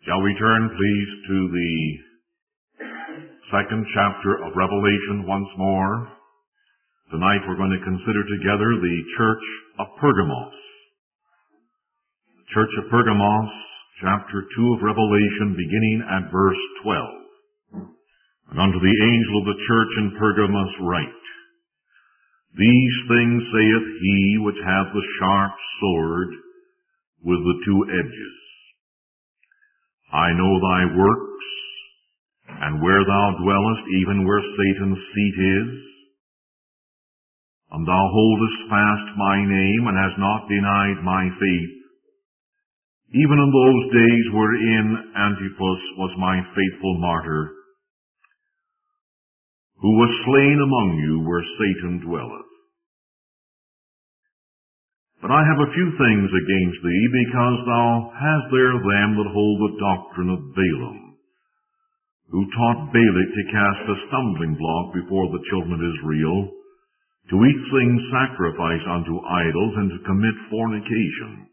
Shall we turn, please, to the second chapter of Revelation once more? Tonight we're going to consider together the Church of Pergamos. The Church of Pergamos, chapter 2 of Revelation, beginning at verse 12. And unto the angel of the church in Pergamos write, These things saith he which hath the sharp sword with the two edges. I know thy works, and where thou dwellest, even where Satan's seat is. And thou holdest fast my name, and hast not denied my faith, even in those days wherein Antipas was my faithful martyr, who was slain among you where Satan dwelleth. But I have a few things against thee, because thou hast there them that hold the doctrine of Balaam, who taught Balak to cast a stumbling block before the children of Israel, to eat things sacrificed unto idols, and to commit fornication.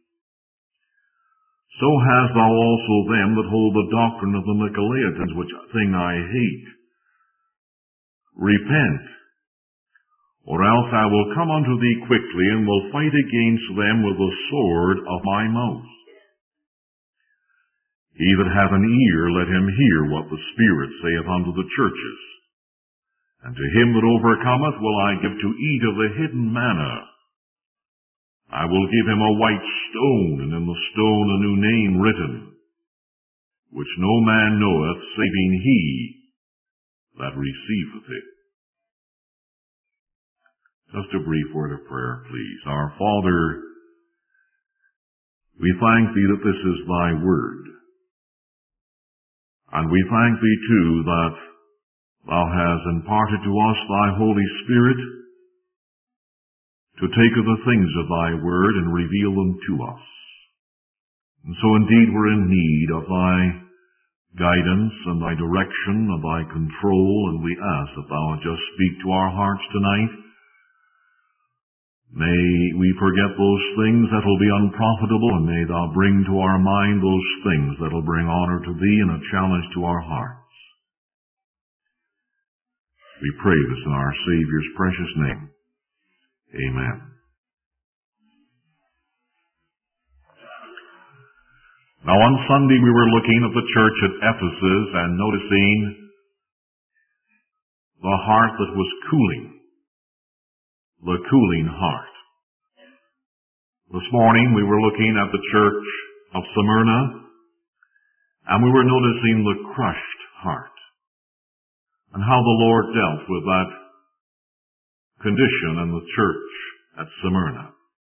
So hast thou also them that hold the doctrine of the Nicolaitans, which thing I hate. Repent, or else I will come unto thee quickly, and will fight against them with the sword of my mouth. He that hath an ear, let him hear what the Spirit saith unto the churches. And to him that overcometh will I give to eat of the hidden manna. I will give him a white stone, and in the stone a new name written, which no man knoweth, saving he that receiveth it. Just a brief word of prayer, please. Our Father, we thank thee that this is thy word. And we thank thee, too, that thou hast imparted to us thy Holy Spirit to take of the things of thy word and reveal them to us. And so indeed we're in need of thy guidance and thy direction and thy control, and we ask that thou would just speak to our hearts tonight. May we forget those things that will be unprofitable, and may thou bring to our mind those things that will bring honor to thee and a challenge to our hearts. We pray this in our Savior's precious name. Amen. Now on Sunday we were looking at the church at Ephesus and noticing the heart that was cooling. The cooling heart. This morning we were looking at the church of Smyrna, and we were noticing the crushed heart, and how the Lord dealt with that condition in the church at Smyrna.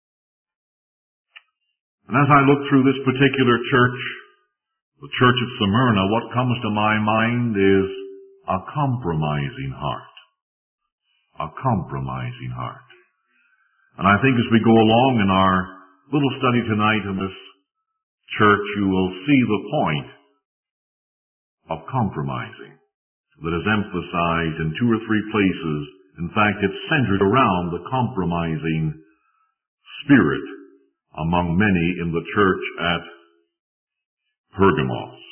And as I look through this particular church, the church of Smyrna, what comes to my mind is a compromising heart. A compromising heart. And I think as we go along in our little study tonight in this church, you will see the point of compromising that is emphasized in 2 or 3 places. In fact, it's centered around the compromising spirit among many in the church at Pergamos.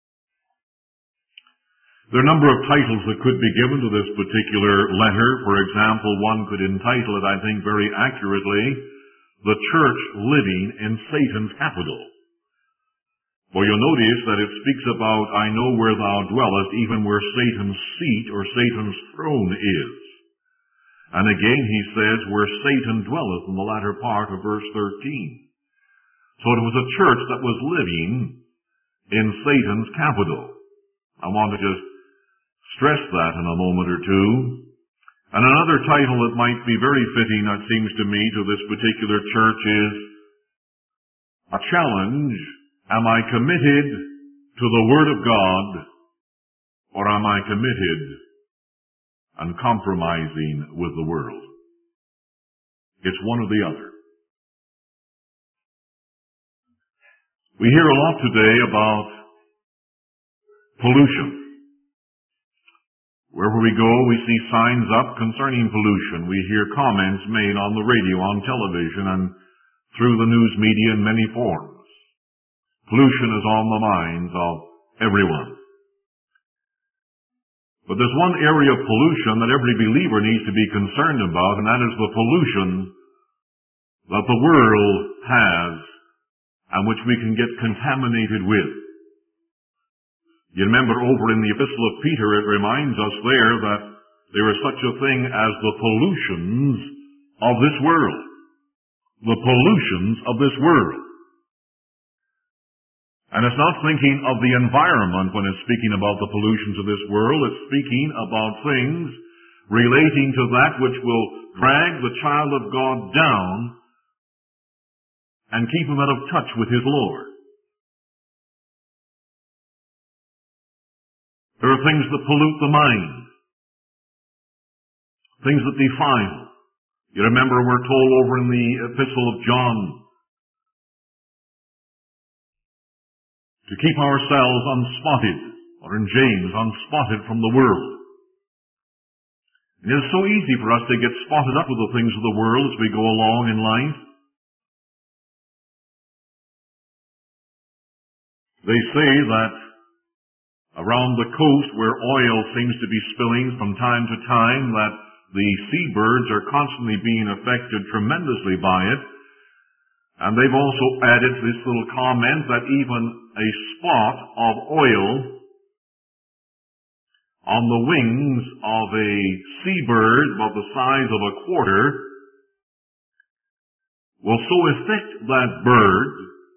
There are a number of titles that could be given to this particular letter. For example, one could entitle it, I think very accurately, The Church Living in Satan's Capital. For you'll notice that it speaks about, I know where thou dwellest, even where Satan's seat or Satan's throne is. And again he says, where Satan dwelleth in the latter part of verse 13. So it was a church that was living in Satan's capital. I want to just stress that in a moment or two. And another title that might be very fitting, it seems to me, to this particular church is a challenge. Am I committed to the Word of God, or am I committed and compromising with the world? It's one or the other. We hear a lot today about pollution. Wherever we go, we see signs up concerning pollution. We hear comments made on the radio, on television, and through the news media in many forms. Pollution is on the minds of everyone. But there's one area of pollution that every believer needs to be concerned about, and that is the pollution that the world has and which we can get contaminated with. You remember over in the Epistle of Peter, it reminds us there that there is such a thing as the pollutions of this world. The pollutions of this world. And it's not thinking of the environment when it's speaking about the pollutions of this world. It's speaking about things relating to that which will drag the child of God down and keep him out of touch with his Lord. There are things that pollute the mind. Things that defile. You remember we're told over in the Epistle of John to keep ourselves unspotted, or in James, unspotted from the world. It is so easy for us to get spotted up with the things of the world as we go along in life. They say that around the coast where oil seems to be spilling from time to time, that the seabirds are constantly being affected tremendously by it. And they've also added this little comment that even a spot of oil on the wings of a seabird about the size of a quarter will so affect that bird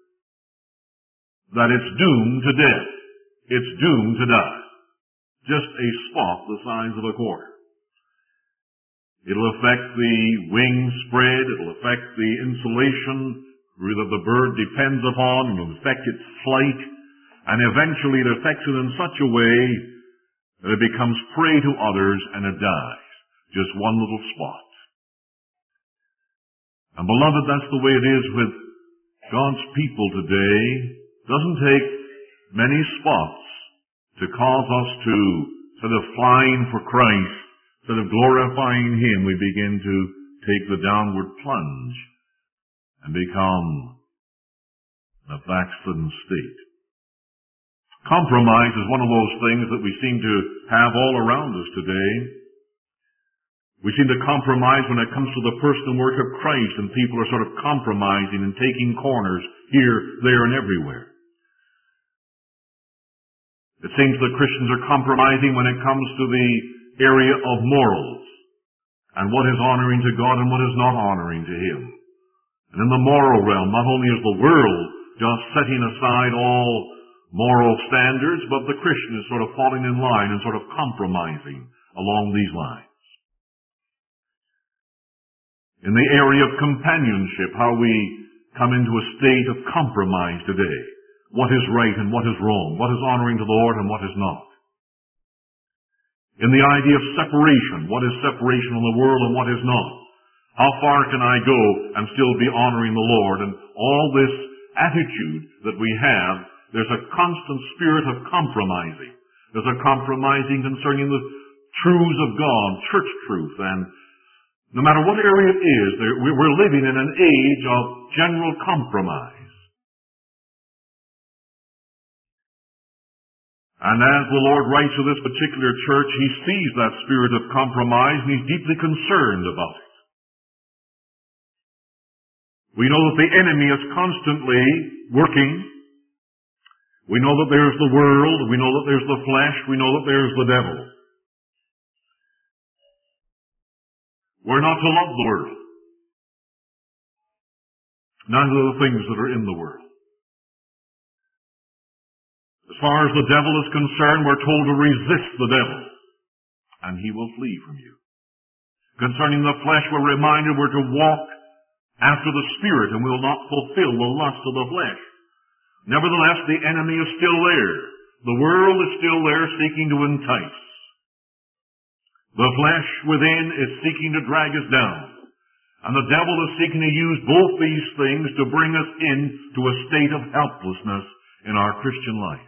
that it's doomed to death. It's doomed to die. Just a spot the size of a quarter. It'll affect the wing spread. It'll affect the insulation that the bird depends upon. It'll affect its flight. And eventually it affects it in such a way that it becomes prey to others and it dies. Just one little spot. And beloved, that's the way it is with God's people today. It doesn't take many spots to cause us to, instead of flying for Christ, instead of glorifying Him, we begin to take the downward plunge and become in a backslidden state. Compromise is one of those things that we seem to have all around us today. We seem to compromise when it comes to the person and work of Christ, and people are sort of compromising and taking corners here, there, and everywhere. It seems that Christians are compromising when it comes to the area of morals and what is honoring to God and what is not honoring to Him. And in the moral realm, not only is the world just setting aside all moral standards, but the Christian is sort of falling in line and sort of compromising along these lines. In the area of companionship, how we come into a state of compromise today. What is right and what is wrong, what is honoring to the Lord and what is not. In the idea of separation, what is separation from the world and what is not. How far can I go and still be honoring the Lord? And all this attitude that we have, there's a constant spirit of compromising. There's a compromising concerning the truths of God, church truth, and no matter what area it is, we're living in an age of general compromise. And as the Lord writes to this particular church, He sees that spirit of compromise and He's deeply concerned about it. We know that the enemy is constantly working. We know that there's the world. We know that there's the flesh. We know that there's the devil. We're not to love the world. Neither the things that are in the world. As far as the devil is concerned, we're told to resist the devil, and he will flee from you. Concerning the flesh, we're reminded we're to walk after the Spirit, and will not fulfill the lust of the flesh. Nevertheless, the enemy is still there. The world is still there seeking to entice. The flesh within is seeking to drag us down. And the devil is seeking to use both these things to bring us into a state of helplessness in our Christian life.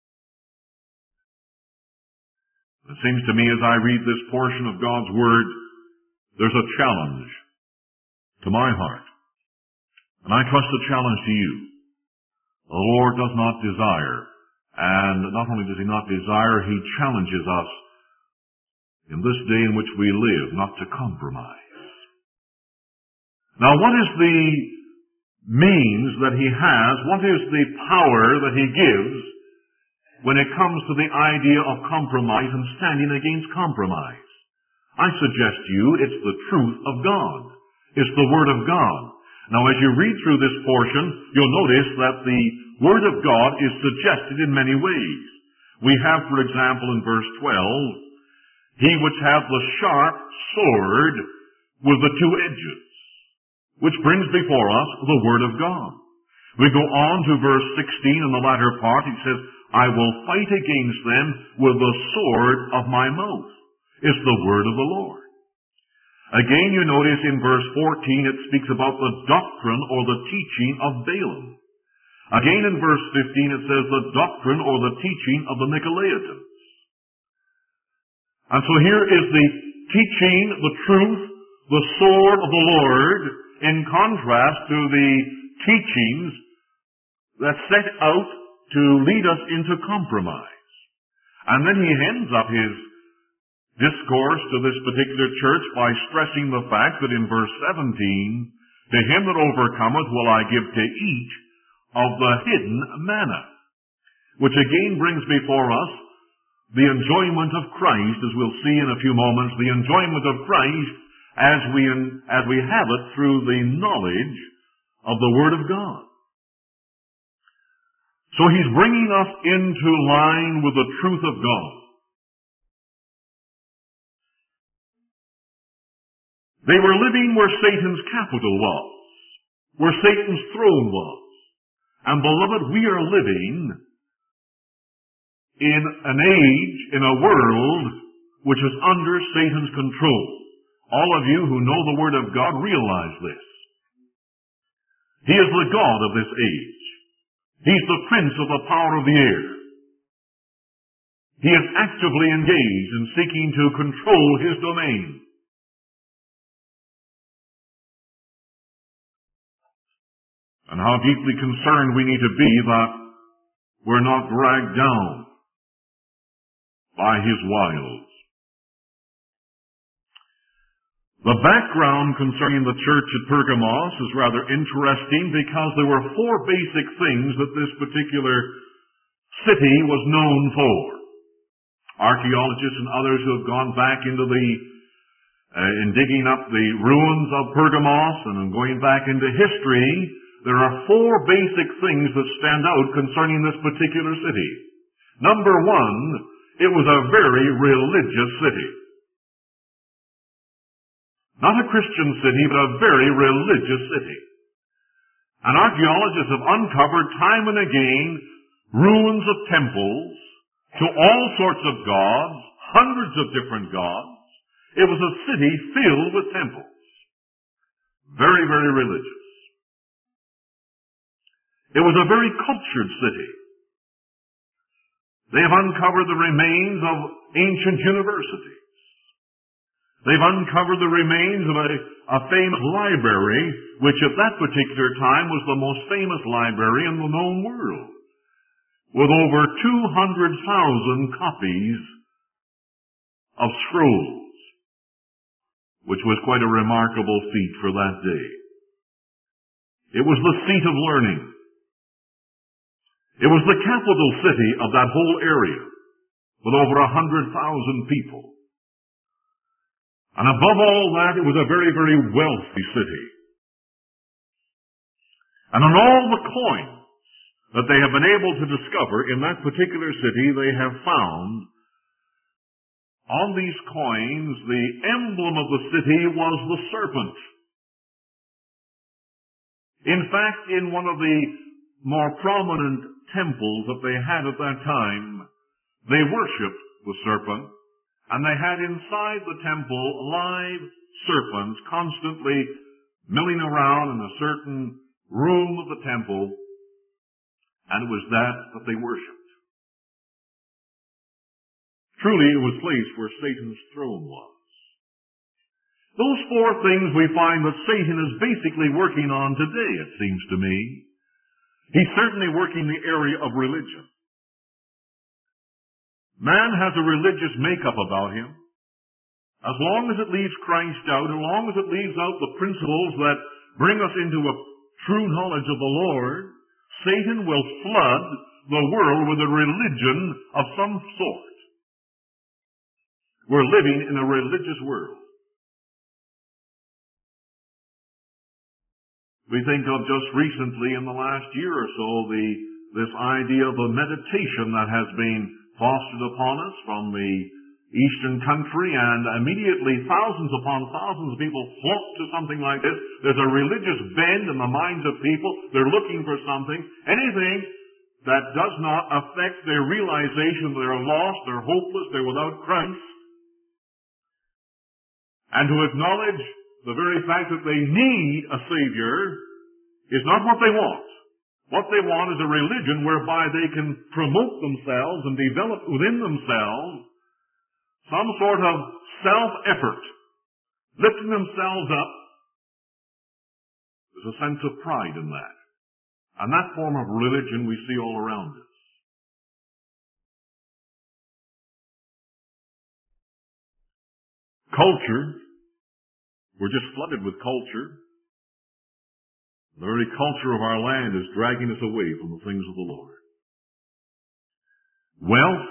It seems to me as I read this portion of God's Word, there's a challenge to my heart. And I trust a challenge to you. The Lord does not desire, and not only does He not desire, He challenges us in this day in which we live not to compromise. Now, what is the means that He has? What is the power that He gives when it comes to the idea of compromise and standing against compromise? I suggest to you it's the truth of God. It's the Word of God. Now, as you read through this portion, you'll notice that the Word of God is suggested in many ways. We have, for example, in verse 12, He which hath the sharp sword with the two edges, which brings before us the Word of God. We go on to verse 16 in the latter part. He says, I will fight against them with the sword of my mouth. It's the Word of the Lord. Again, you notice in verse 14 it speaks about the doctrine or the teaching of Balaam. Again in verse 15 it says the doctrine or the teaching of the Nicolaitans. And so here is the teaching, the truth, the sword of the Lord, in contrast to the teachings that set out to lead us into compromise. And then he ends up his discourse to this particular church by stressing the fact that in verse 17, to him that overcometh will I give to eat of the hidden manna, which again brings before us the enjoyment of Christ, as we'll see in a few moments, the enjoyment of Christ as we have it through the knowledge of the Word of God. So he's bringing us into line with the truth of God. They were living where Satan's capital was, where Satan's throne was. And beloved, we are living in an age, in a world, which is under Satan's control. All of you who know the Word of God realize this. He is the God of this age. He's the prince of the power of the air. He is actively engaged in seeking to control his domain. And how deeply concerned we need to be that we're not dragged down by his wiles. The background concerning the church at Pergamos is rather interesting because there were four basic things that this particular city was known for. Archaeologists and others who have gone back into in digging up the ruins of Pergamos and going back into history, there are four basic things that stand out concerning this particular city. Number one, it was a very religious city. Not a Christian city, but a very religious city. And archaeologists have uncovered time and again ruins of temples to all sorts of gods, hundreds of different gods. It was a city filled with temples. Very, very religious. It was a very cultured city. They have uncovered the remains of ancient universities. They've uncovered the remains of a famous library, which at that particular time was the most famous library in the known world, with over 200,000 copies of scrolls, which was quite a remarkable feat for that day. It was the seat of learning. It was the capital city of that whole area, with over 100,000 people. And above all that, it was a very, very wealthy city. And on all the coins that they have been able to discover in that particular city, they have found on these coins, the emblem of the city was the serpent. In fact, in one of the more prominent temples that they had at that time, they worshipped the serpent, and they had inside the temple live serpents constantly milling around in a certain room of the temple, and it was that they worshipped. Truly, it was a place where Satan's throne was. Those four things we find that Satan is basically working on today, it seems to me. He's certainly working the area of religion. Man has a religious makeup about him. As long as it leaves Christ out, as long as it leaves out the principles that bring us into a true knowledge of the Lord, Satan will flood the world with a religion of some sort. We're living in a religious world. We think of just recently in the last year or so this idea of a meditation that has been fostered upon us from the Eastern country, and immediately thousands upon thousands of people flock to something like this. There's a religious bend in the minds of people. They're looking for something. Anything that does not affect their realization that they're lost, they're hopeless, they're without Christ. And to acknowledge the very fact that they need a Savior is not what they want. What they want is a religion whereby they can promote themselves and develop within themselves some sort of self-effort, lifting themselves up. There's a sense of pride in that. And that form of religion we see all around us. Culture. We're just flooded with culture. The very culture of our land is dragging us away from the things of the Lord. Wealth.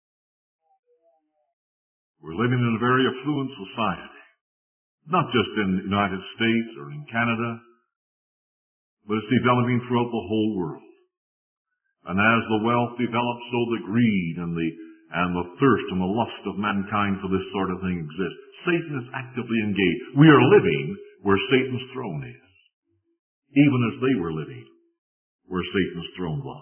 We're living in a very affluent society. Not just in the United States or in Canada, but it's developing throughout the whole world. And as the wealth develops, so the greed and the thirst and the lust of mankind for this sort of thing exists. Satan is actively engaged. We are living where Satan's throne is, even as they were living where Satan's throne was.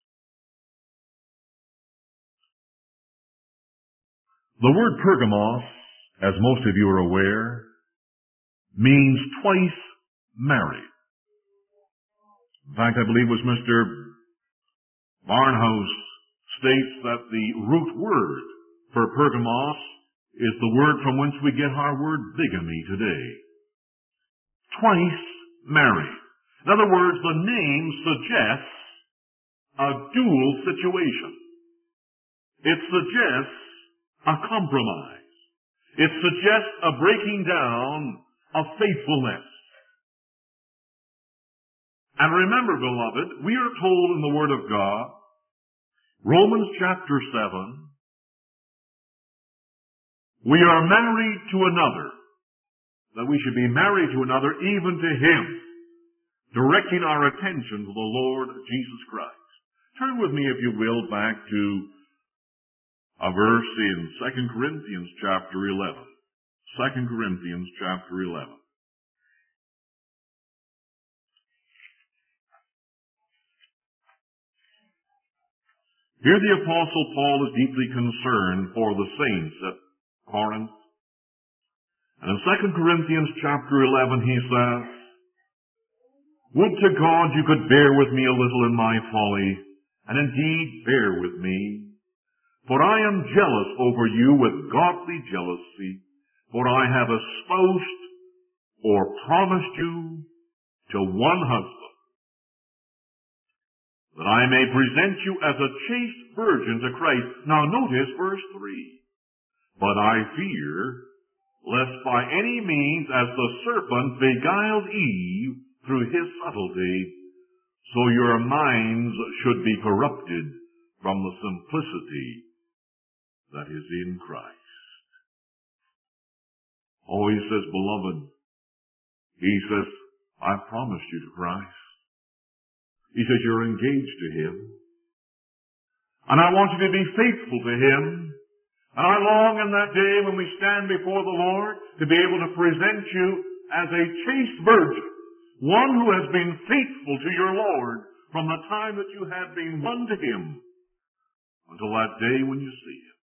The word Pergamos, as most of you are aware, means twice married. In fact, I believe it was Mr. Barnhouse states that the root word for Pergamos is the word from whence we get our word bigamy today. Twice married. In other words, the name suggests a dual situation. It suggests a compromise. It suggests a breaking down of faithfulness. And remember, beloved, we are told in the Word of God, Romans chapter 7, we are married to another, that we should be married to another, even to Him, directing our attention to the Lord Jesus Christ. Turn with me, if you will, back to a verse in 2 Corinthians chapter 11. 2 Corinthians chapter 11. Here the Apostle Paul is deeply concerned for the saints at Corinth. And in 2 Corinthians chapter 11 he says, "Would to God you could bear with me a little in my folly, and indeed bear with me. For I am jealous over you with godly jealousy, for I have espoused or promised you to one husband, that I may present you as a chaste virgin to Christ." Now notice verse 3. "But I fear, lest by any means as the serpent beguiled Eve through his subtlety, so your minds should be corrupted from the simplicity that is in Christ." Oh, he says, beloved, he says, I've promised you to Christ. He says, you're engaged to Him. And I want you to be faithful to Him. And I long in that day when we stand before the Lord to be able to present you as a chaste virgin, one who has been faithful to your Lord from the time that you have been won to Him until that day when you see Him.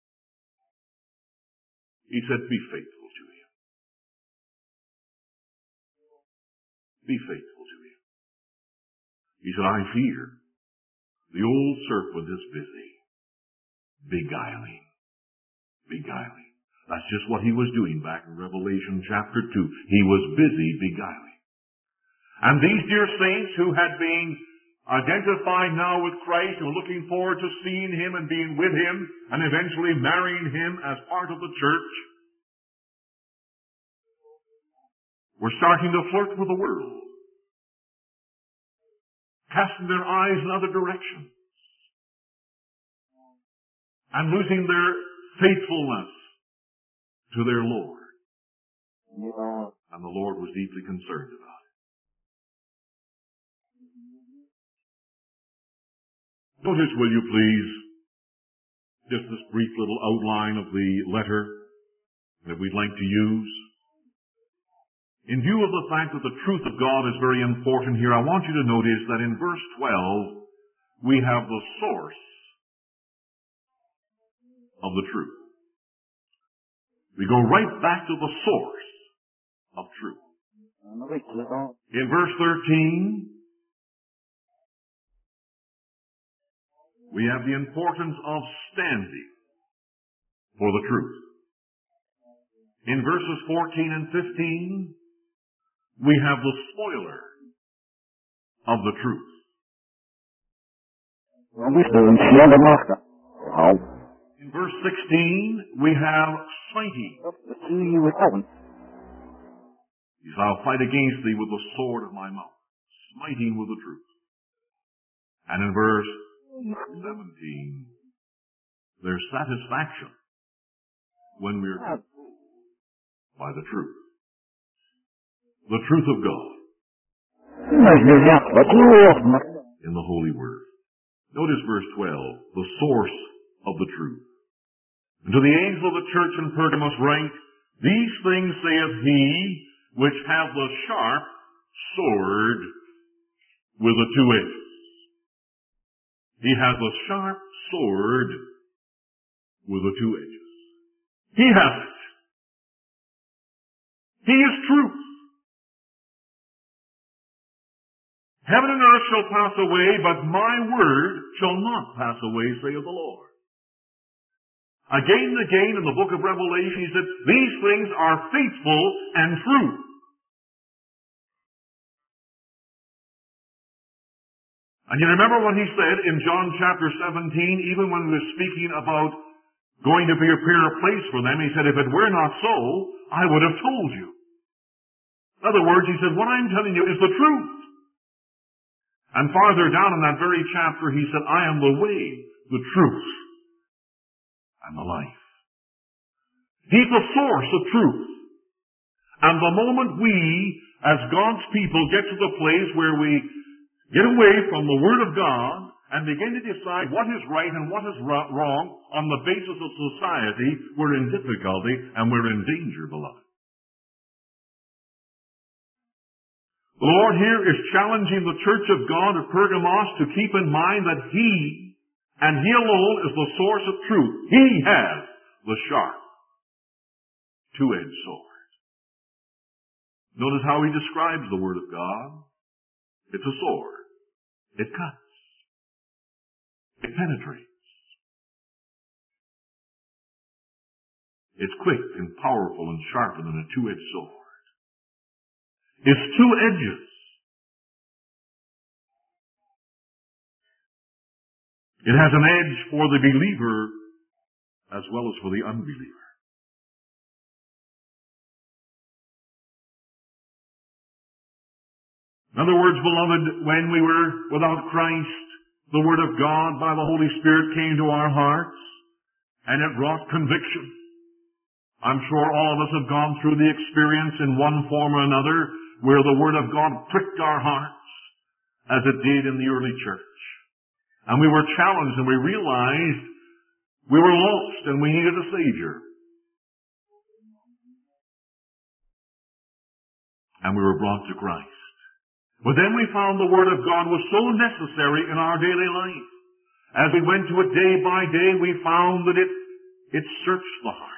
He said, be faithful to Him. Be faithful to Him. He said, I fear the old serpent is busy, beguiling. That's just what he was doing back in Revelation chapter 2. He was busy beguiling. And these dear saints who had been identified now with Christ and looking forward to seeing Him and being with Him and eventually marrying Him as part of the church, were starting to flirt with the world, casting their eyes in other directions, and losing their faithfulness to their Lord. And the Lord was deeply concerned about it. Notice, will you please, just this brief little outline of the letter that we'd like to use. In view of the fact that the truth of God is very important here, I want you to notice that in verse 12, we have the source of the truth. We go right back to the source of truth. In verse 13, we have the importance of standing for the truth. In verses 14 and 15, we have the spoiler of the truth. In verse 16, we have citing. He says, I'll fight against thee with the sword of my mouth, smiting with the truth. And in verse 17, there's satisfaction when we're controlled by the truth. The truth of God in the Holy Word. Notice verse 12, the source of the truth. And to the angel of the church in Pergamos write, these things saith he which hath the sharp sword with the two edges. He has a sharp sword with the two edges. He has it. He is truth. Heaven and earth shall pass away, but my word shall not pass away, saith the Lord. Again and again in the book of Revelation, he said, these things are faithful and true. And you remember what he said in John chapter 17, even when he was speaking about going to prepare a place for them, he said, if it were not so, I would have told you. In other words, he said, what I'm telling you is the truth. And farther down in that very chapter, he said, I am the way, the truth, and the life. He's the source of truth. And the moment we, as God's people, get to the place where we get away from the Word of God and begin to decide what is right and what is wrong on the basis of society, we're in difficulty and we're in danger, beloved. The Lord here is challenging the church of God at Pergamos to keep in mind that He, and He alone, is the source of truth. He has the sharp, two-edged sword. Notice how He describes the Word of God. It's a sword. It cuts. It penetrates. It's quick and powerful and sharper than a two-edged sword. It's two edges. It has an edge for the believer as well as for the unbeliever. In other words, beloved, when we were without Christ, the Word of God by the Holy Spirit came to our hearts, and it wrought conviction. I'm sure all of us have gone through the experience in one form or another where the Word of God pricked our hearts, as it did in the early church. And we were challenged and we realized we were lost and we needed a Savior. And we were brought to Christ. But then we found the Word of God was so necessary in our daily life. As we went to it day by day, we found that it searched the heart.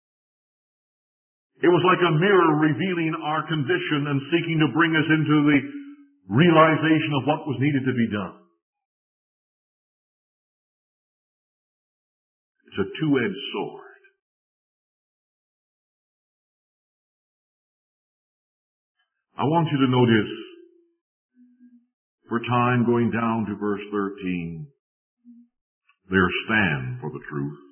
It was like a mirror revealing our condition and seeking to bring us into the realization of what was needed to be done. It's a two-edged sword. I want you to notice for time going down to verse 13. Their stand for the truth.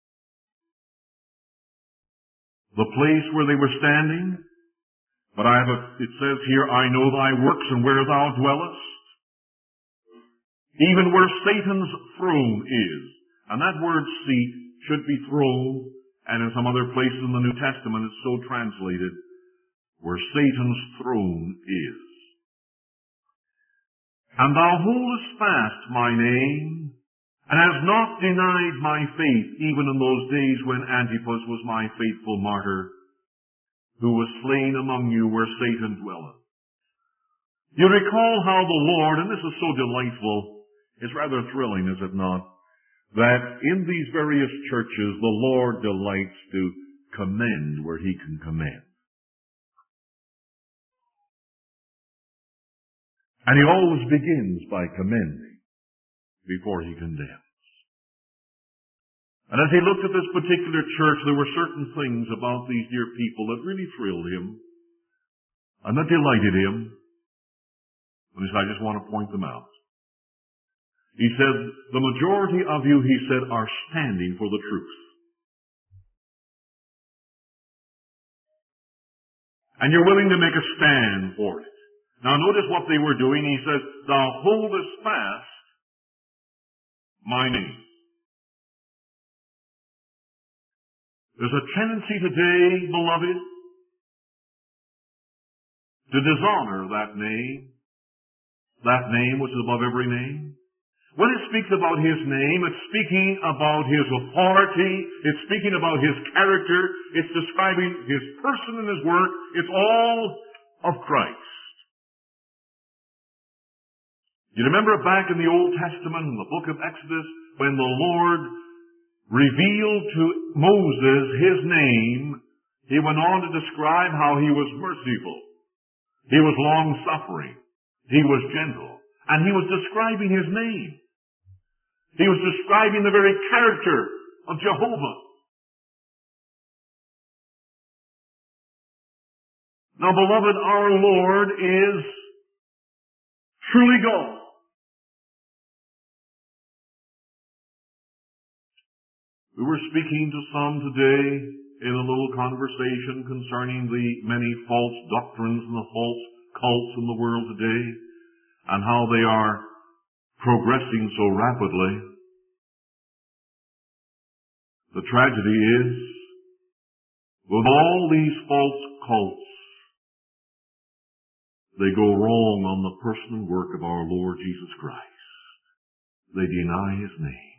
The place where they were standing, but it says here, I know thy works and where thou dwellest, even where Satan's throne is. And that word seat should be throne, and in some other places in the New Testament it's so translated, where Satan's throne is. And thou holdest fast my name, and hast not denied my faith, even in those days when Antipas was my faithful martyr, who was slain among you where Satan dwelleth. You recall how the Lord, and this is so delightful, it's rather thrilling, is it not, that in these various churches the Lord delights to commend where he can commend. And he always begins by commending before he condemns. And as he looked at this particular church, there were certain things about these dear people that really thrilled him and that delighted him. And he said, I just want to point them out. He said, the majority of you, he said, are standing for the truth. And you're willing to make a stand for it. Now notice what they were doing. He says, thou holdest fast my name. There's a tendency today, beloved, to dishonor that name which is above every name. When it speaks about his name, it's speaking about his authority, it's speaking about his character, it's describing his person and his work. It's all of Christ. You remember back in the Old Testament, in the book of Exodus, when the Lord revealed to Moses his name, he went on to describe how he was merciful, he was long-suffering, he was gentle, and he was describing his name. He was describing the very character of Jehovah. Now, beloved, our Lord is truly God. We were speaking to some today in a little conversation concerning the many false doctrines and the false cults in the world today, and how they are progressing so rapidly. The tragedy is, with all these false cults, they go wrong on the person and work of our Lord Jesus Christ. They deny his name.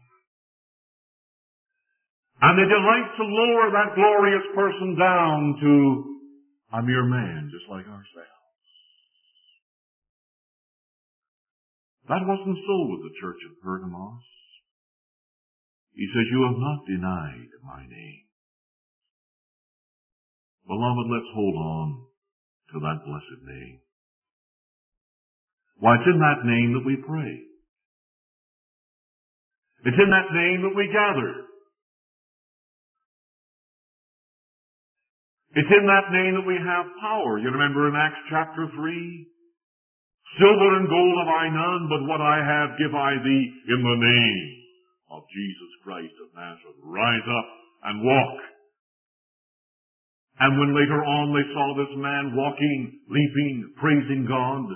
And they delight to lower that glorious person down to a mere man, just like ourselves. That wasn't so with the church of Pergamos. He says, you have not denied my name. Beloved, let's hold on to that blessed name. Why, it's in that name that we pray. It's in that name that we gather. It's in that name that we have power. You remember in Acts chapter 3? Silver and gold have I none, but what I have give I thee in the name of Jesus Christ of Nazareth. Rise up and walk. And when later on they saw this man walking, leaping, praising God,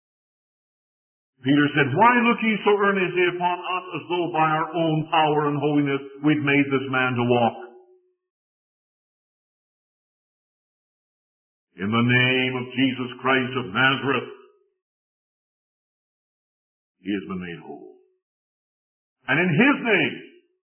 Peter said, why look ye so earnestly upon us as though by our own power and holiness we'd made this man to walk? In the name of Jesus Christ of Nazareth, he has been made whole. And in his name,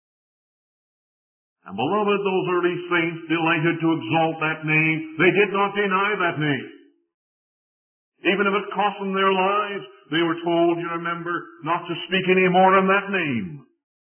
and beloved, those early saints delighted to exalt that name. They did not deny that name. Even if it cost them their lives, they were told, you remember, not to speak any more in that name.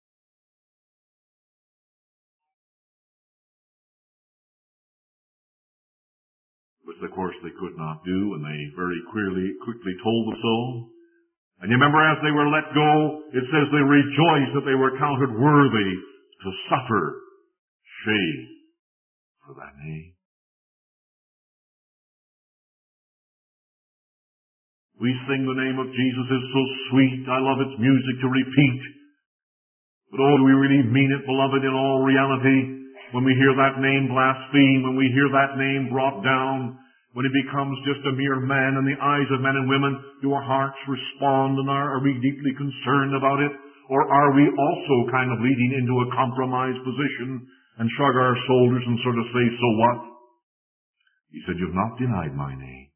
Which, of course, they could not do, and they very quickly told them so. And you remember, as they were let go, it says they rejoiced that they were counted worthy to suffer shame for that name. We sing the name of Jesus is so sweet, I love its music to repeat. But oh, do we really mean it, beloved, in all reality? When we hear that name blasphemed, when we hear that name brought down, when it becomes just a mere man in the eyes of men and women, do our hearts respond, and are we deeply concerned about it? Or are we also kind of leading into a compromised position and shrug our shoulders and sort of say, so what? He said, you've not denied my name.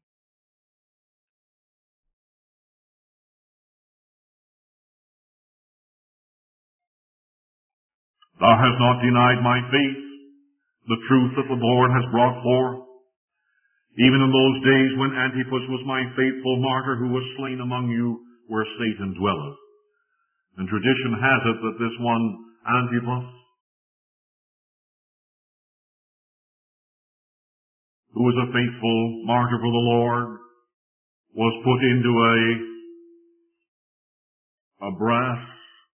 Thou hast not denied my faith, the truth that the Lord has brought forth. Even in those days when Antipas was my faithful martyr who was slain among you, where Satan dwelleth. And tradition has it that this one, Antipas, who was a faithful martyr for the Lord, was put into a brass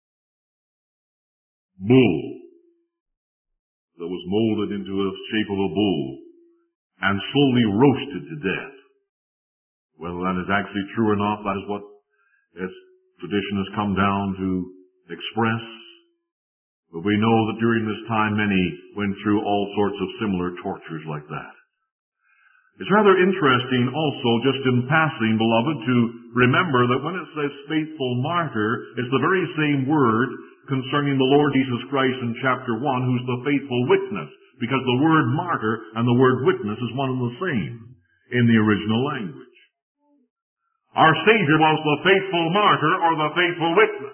bull that was molded into the shape of a bull and slowly roasted to death. Whether that is actually true or not, that is what as tradition has come down to express. But we know that during this time many went through all sorts of similar tortures like that. It's rather interesting also, just in passing, beloved, to remember that when it says faithful martyr, it's the very same word concerning the Lord Jesus Christ in chapter 1, who's the faithful witness, because the word martyr and the word witness is one and the same in the original language. Our Savior was the faithful martyr or the faithful witness.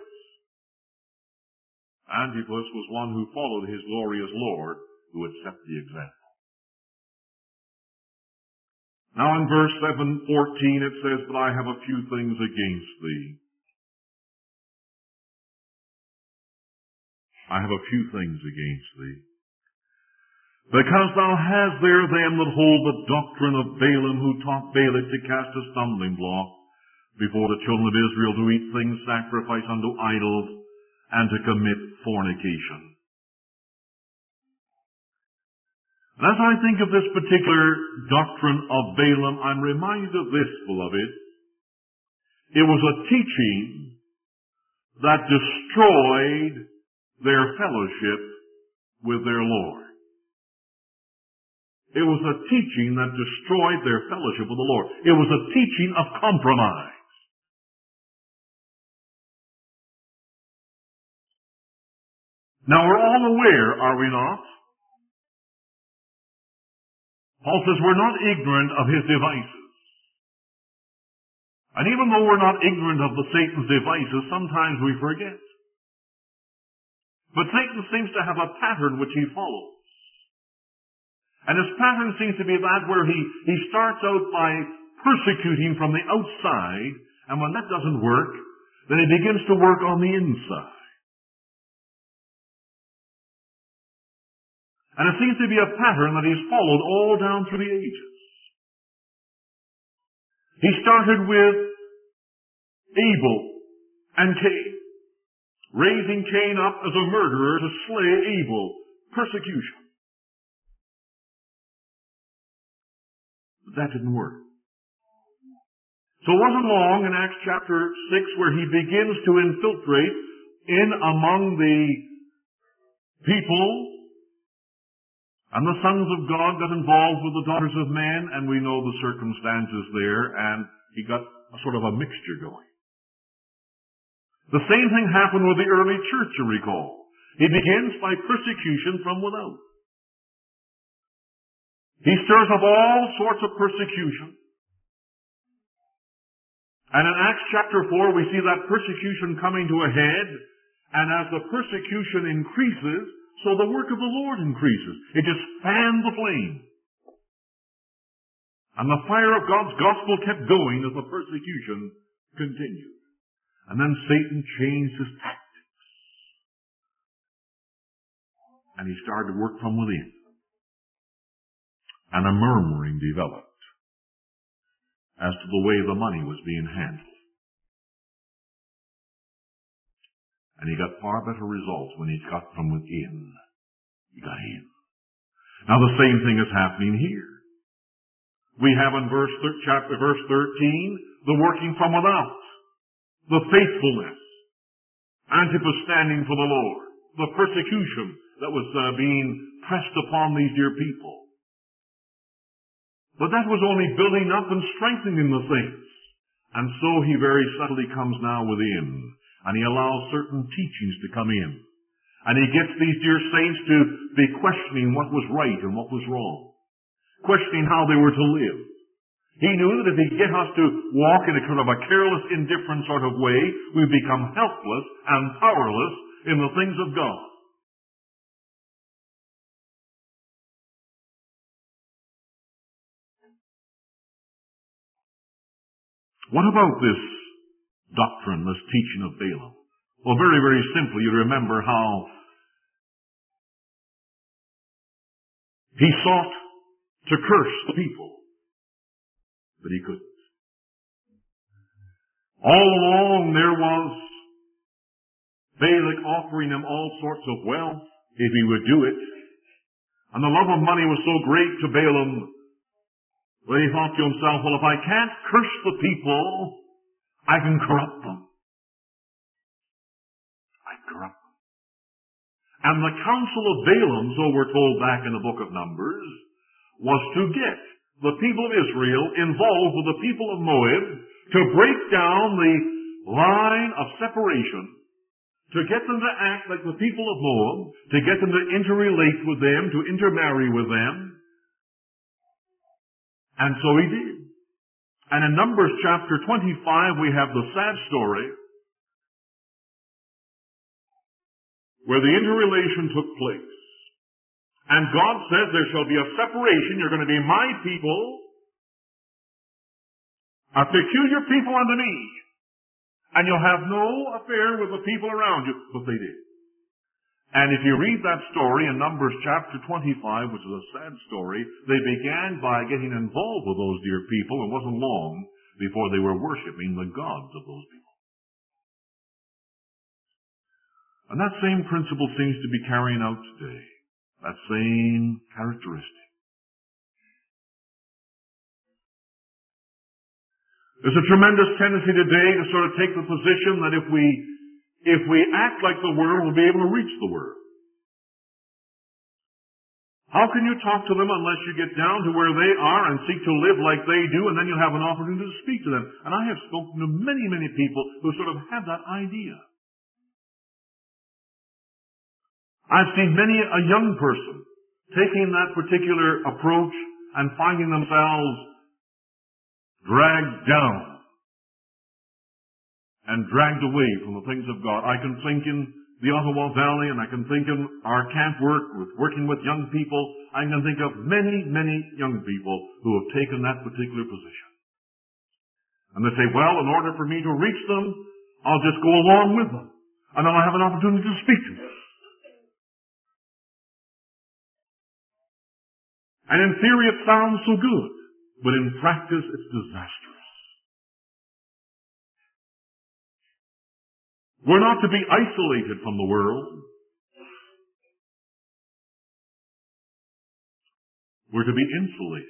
Antipas was one who followed his glorious Lord, who had set the example. Now in verse 7:14 it says, but I have a few things against thee. I have a few things against thee. Because thou hast there them that hold the doctrine of Balaam, who taught Balak to cast a stumbling block before the children of Israel, to eat things sacrificed unto idols, and to commit fornication. And as I think of this particular doctrine of Balaam, I'm reminded of this, beloved. It was a teaching that destroyed their fellowship with their Lord. It was a teaching that destroyed their fellowship with the Lord. It was a teaching of compromise. Now we're all aware, are we not? Paul says we're not ignorant of his devices. And even though we're not ignorant of the Satan's devices, sometimes we forget. But Satan seems to have a pattern which he follows. And his pattern seems to be that where he starts out by persecuting from the outside, and when that doesn't work, then he begins to work on the inside. And it seems to be a pattern that he's followed all down through the ages. He started with Abel and Cain, raising Cain up as a murderer to slay Abel, persecution. But that didn't work. So it wasn't long in Acts chapter 6 where he begins to infiltrate in among the people. And the sons of God got involved with the daughters of men, and we know the circumstances there, and he got a sort of a mixture going. The same thing happened with the early church, you recall. He begins by persecution from without. He stirs up all sorts of persecution. And in Acts chapter 4, we see that persecution coming to a head, and as the persecution increases, so the work of the Lord increases. It just fanned the flame. And the fire of God's gospel kept going as the persecution continued. And then Satan changed his tactics. And he started to work from within. And a murmuring developed as to the way the money was being handled. And he got far better results when he got from within. He got in. Now the same thing is happening here. We have in verse 13, the working from without, the faithfulness, Antipas standing for the Lord, the persecution that was being pressed upon these dear people. But that was only building up and strengthening the saints. And so he very subtly comes now within, and he allows certain teachings to come in. And he gets these dear saints to be questioning what was right and what was wrong, questioning how they were to live. He knew that if he could get us to walk in a kind of a careless, indifferent sort of way, we'd become helpless and powerless in the things of God. What about this doctrine, this teaching of Balaam? Well, very, very simply, you remember how he sought to curse the people, but he couldn't. All along there was Balak offering him all sorts of wealth if he would do it. And the love of money was so great to Balaam that he thought to himself, well, if I can't curse the people, I can corrupt them. I corrupt them. And the counsel of Balaam, so we're told back in the book of Numbers, was to get the people of Israel involved with the people of Moab to break down the line of separation, to get them to act like the people of Moab, to get them to interrelate with them, to intermarry with them. And so he did. And in Numbers chapter 25, we have the sad story where the interrelation took place. And God says there shall be a separation. You're going to be my people, a peculiar people unto me. And you'll have no affair with the people around you. But they did. And if you read that story in Numbers chapter 25, which is a sad story, they began by getting involved with those dear people. It wasn't long before they were worshiping the gods of those people. And that same principle seems to be carrying out today. That same characteristic. There's a tremendous tendency today to sort of take the position that if we act like the world, we'll be able to reach the world. How can you talk to them unless you get down to where they are and seek to live like they do, and then you'll have an opportunity to speak to them? And I have spoken to many, many people who sort of have that idea. I've seen many a young person taking that particular approach and finding themselves dragged down and dragged away from the things of God. I can think in the Ottawa Valley, and I can think in our camp work with working with young people. I can think of many, many young people who have taken that particular position. And they say, well, in order for me to reach them, I'll just go along with them, and then I'll have an opportunity to speak to them. And in theory it sounds so good, but in practice it's disastrous. We're not to be isolated from the world. We're to be insulated.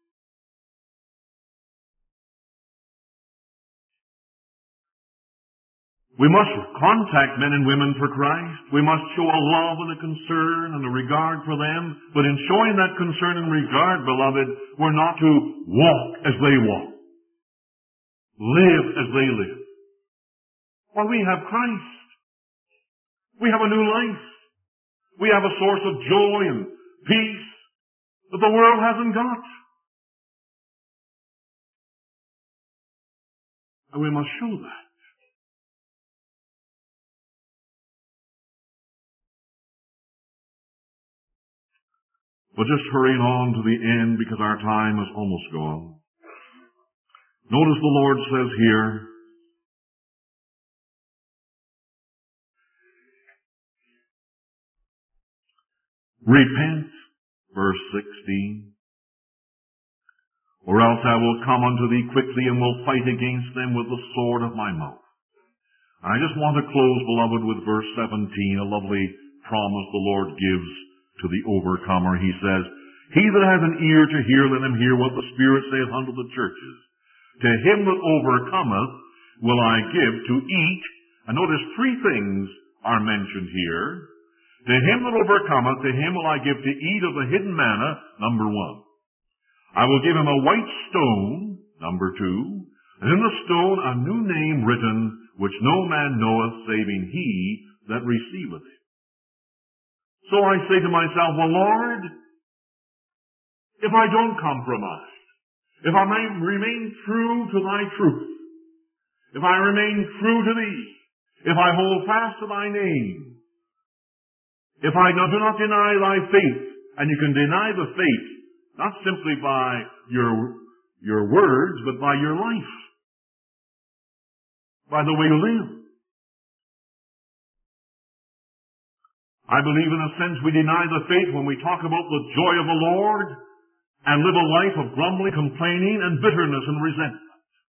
We must contact men and women for Christ. We must show a love and a concern and a regard for them. But in showing that concern and regard, beloved, we're not to walk as they walk. Live as they live. Well, we have Christ. We have a new life. We have a source of joy and peace that the world hasn't got. And we must show that. But just hurrying on to the end because our time is almost gone. Notice the Lord says here, repent, verse 16, or else I will come unto thee quickly and will fight against them with the sword of my mouth. And I just want to close, beloved, with verse 17, a lovely promise the Lord gives to the overcomer. He says, He that hath an ear to hear, let him hear what the Spirit saith unto the churches. To him that overcometh will I give to eat. And notice three things are mentioned here. To him that overcometh, to him will I give to eat of the hidden manna, number one. I will give him a white stone, number two, and in the stone a new name written, which no man knoweth, saving he that receiveth it. So I say to myself, well, Lord, if I don't compromise, if I may remain true to thy truth, if I remain true to thee, if I hold fast to thy name, if I do not deny thy faith, and you can deny the faith, not simply by your words, but by your life, by the way you live. I believe in a sense we deny the faith when we talk about the joy of the Lord and live a life of grumbling, complaining, and bitterness and resentment.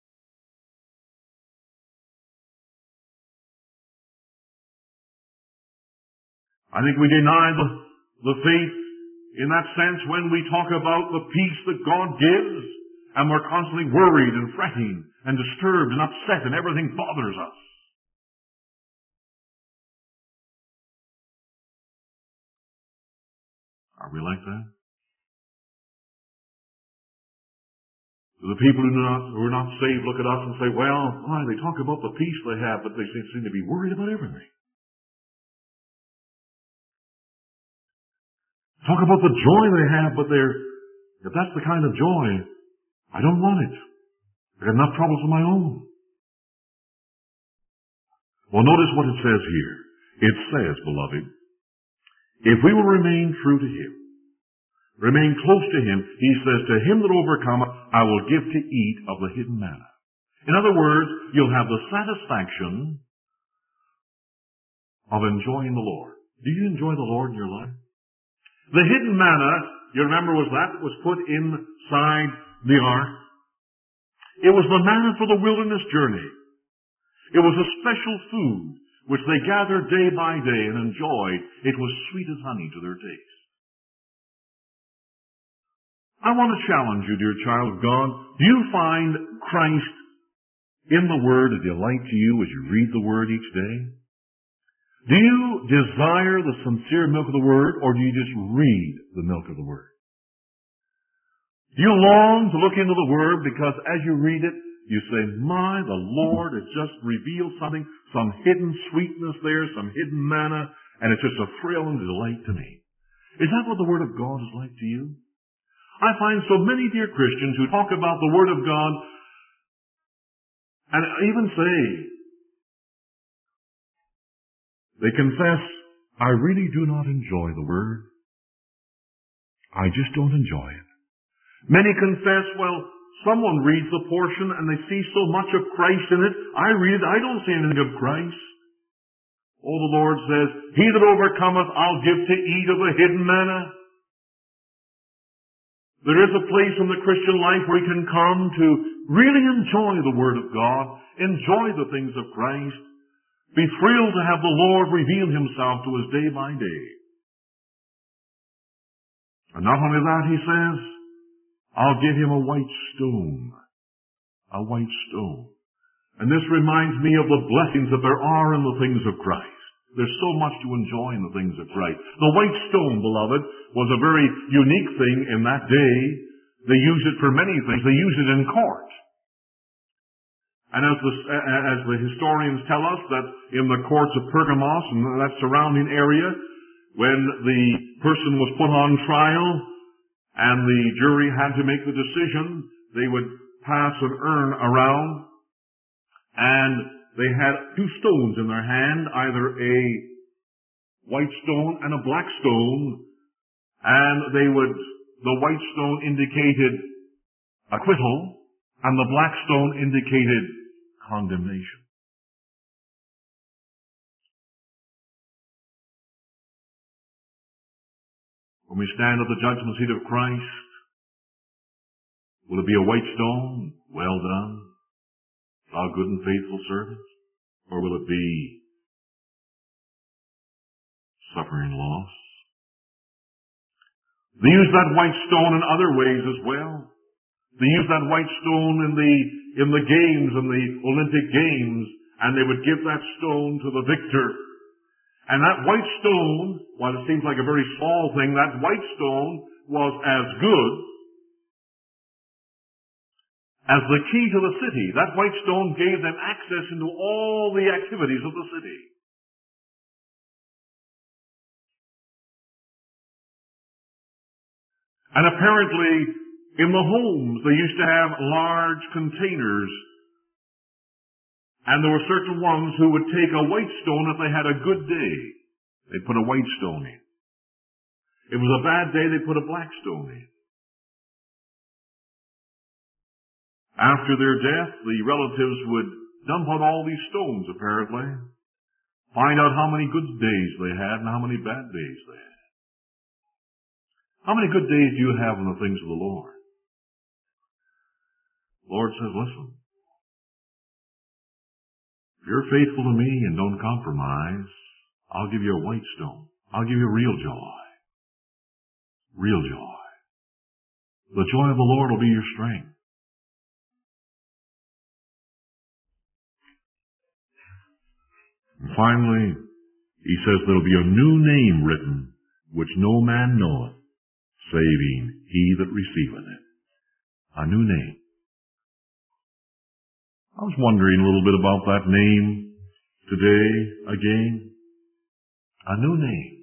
I think we deny the faith in that sense when we talk about the peace that God gives, and we're constantly worried and fretting and disturbed and upset and everything bothers us. Are we like that? The people who are not saved look at us and say, well, why, they talk about the peace they have, but they seem to be worried about everything. Talk about the joy they have, but if that's the kind of joy, I don't want it. I've got enough troubles of my own. Well, notice what it says here. It says, beloved, if we will remain true to him, remain close to him, he says, to him that overcometh, I will give to eat of the hidden manna. In other words, you'll have the satisfaction of enjoying the Lord. Do you enjoy the Lord in your life? The hidden manna, you remember, was that was put inside the ark. It was the manna for the wilderness journey. It was a special food which they gathered day by day and enjoyed. It was sweet as honey to their taste. I want to challenge you, dear child of God. Do you find Christ in the Word a delight to you as you read the Word each day? Do you desire the sincere milk of the Word, or do you just read the milk of the Word? Do you long to look into the Word because as you read it, you say, my, the Lord has just revealed something, some hidden sweetness there, some hidden manna, and it's just a thrill and a delight to me. Is that what the Word of God is like to you? I find so many dear Christians who talk about the Word of God and even say, they confess, I really do not enjoy the Word. I just don't enjoy it. Many confess, well, someone reads the portion and they see so much of Christ in it. I read it, I don't see anything of Christ. Oh, the Lord says, he that overcometh, I'll give to eat of the hidden manna. There is a place in the Christian life where you can come to really enjoy the Word of God, enjoy the things of Christ, be thrilled to have the Lord reveal himself to us day by day. And not only that, he says, I'll give him a white stone. A white stone. And this reminds me of the blessings that there are in the things of Christ. There's so much to enjoy in the things of Christ. The white stone, beloved, was a very unique thing in that day. They used it for many things. They used it in court. And as the historians tell us, that in the courts of Pergamos and that surrounding area, when the person was put on trial and the jury had to make the decision, they would pass an urn around, and they had two stones in their hand, either a white stone and a black stone, and the white stone indicated acquittal, and the black stone indicated condemnation. When we stand at the judgment seat of Christ, will it be a white stone? Well done, thou good and faithful servant? Or will it be suffering loss? They used that white stone in other ways as well. They used that white stone in the games, in the Olympic Games, and they would give that stone to the victor. And that white stone, while it seems like a very small thing, that white stone was as good as the key to the city. That white stone gave them access into all the activities of the city. And apparently, in the homes, they used to have large containers. And there were certain ones who would take a white stone if they had a good day. They'd put a white stone in. If it was a bad day, they'd put a black stone in. After their death, the relatives would dump out all these stones, apparently. Find out how many good days they had and how many bad days they had. How many good days do you have in the things of the Lord? The Lord says, listen, if you're faithful to me and don't compromise, I'll give you a white stone. I'll give you real joy. Real joy. The joy of the Lord will be your strength. And finally, he says there'll be a new name written, which no man knoweth, saving he that receiveth it. A new name. I was wondering a little bit about that name today again. A new name.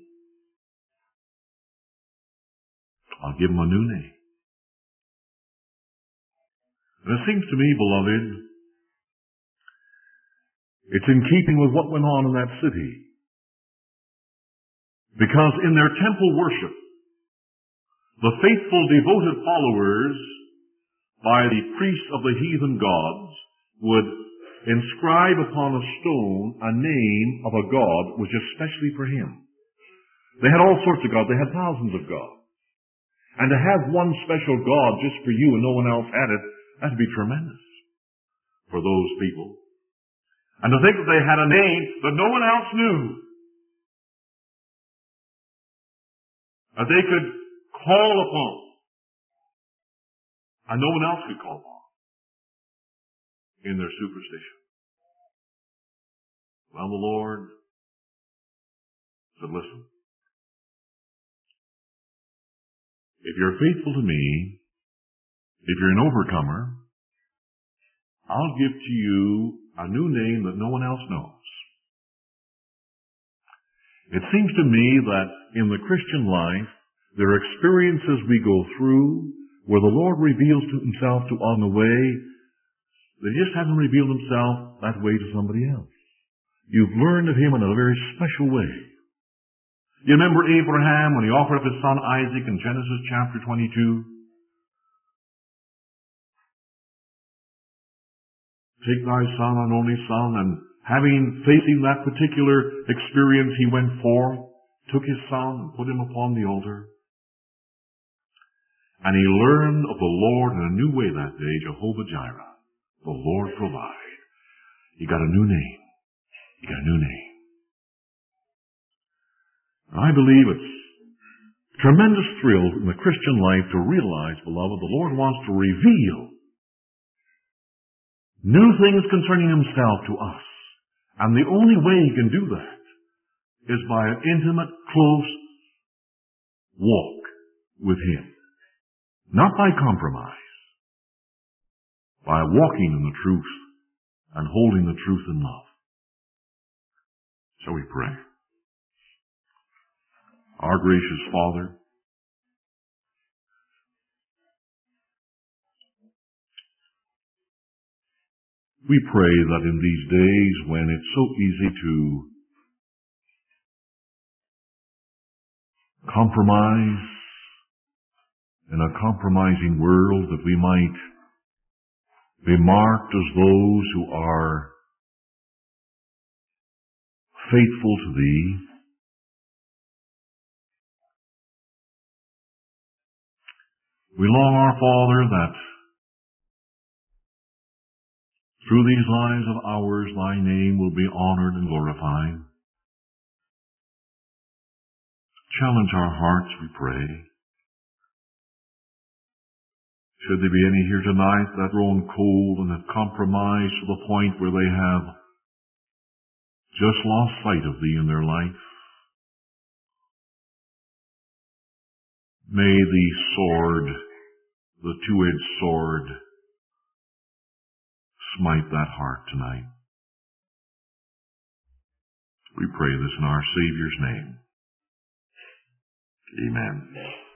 I'll give him a new name. And it seems to me, beloved, it's in keeping with what went on in that city. Because in their temple worship, the faithful, devoted followers, by the priests of the heathen gods, would inscribe upon a stone a name of a god which is especially for him. They had all sorts of gods. They had thousands of gods. And to have one special god just for you and no one else had it, that'd be tremendous for those people. And to think that they had a name that no one else knew, that they could call upon, and no one else could call upon in their superstition. Well, the Lord said, listen, if you're faithful to me, if you're an overcomer, I'll give to you a new name that no one else knows. It seems to me that in the Christian life, there are experiences we go through where the Lord reveals to himself to on the way that he just hasn't revealed himself that way to somebody else. You've learned of him in a very special way. You remember Abraham when he offered up his son Isaac in Genesis chapter 22? Take thy son, thine only son, and facing that particular experience, he went forth, took his son, and put him upon the altar. And he learned of the Lord in a new way that day, Jehovah Jireh. The Lord provide. He got a new name. He got a new name. And I believe it's a tremendous thrill in the Christian life to realize, beloved, the Lord wants to reveal new things concerning himself to us. And the only way he can do that is by an intimate, close walk with him. Not by compromise. By walking in the truth and holding the truth in love. Shall we pray? Our gracious Father, we pray that in these days when it's so easy to compromise in a compromising world, that we might be marked as those who are faithful to thee. We long, our Father, that through these lives of ours, thy name will be honored and glorified. Challenge our hearts, we pray. Should there be any here tonight that are grown cold and have compromised to the point where they have just lost sight of Thee in their life, may the sword, the two-edged sword, smite that heart tonight. We pray this in our Savior's name. Amen.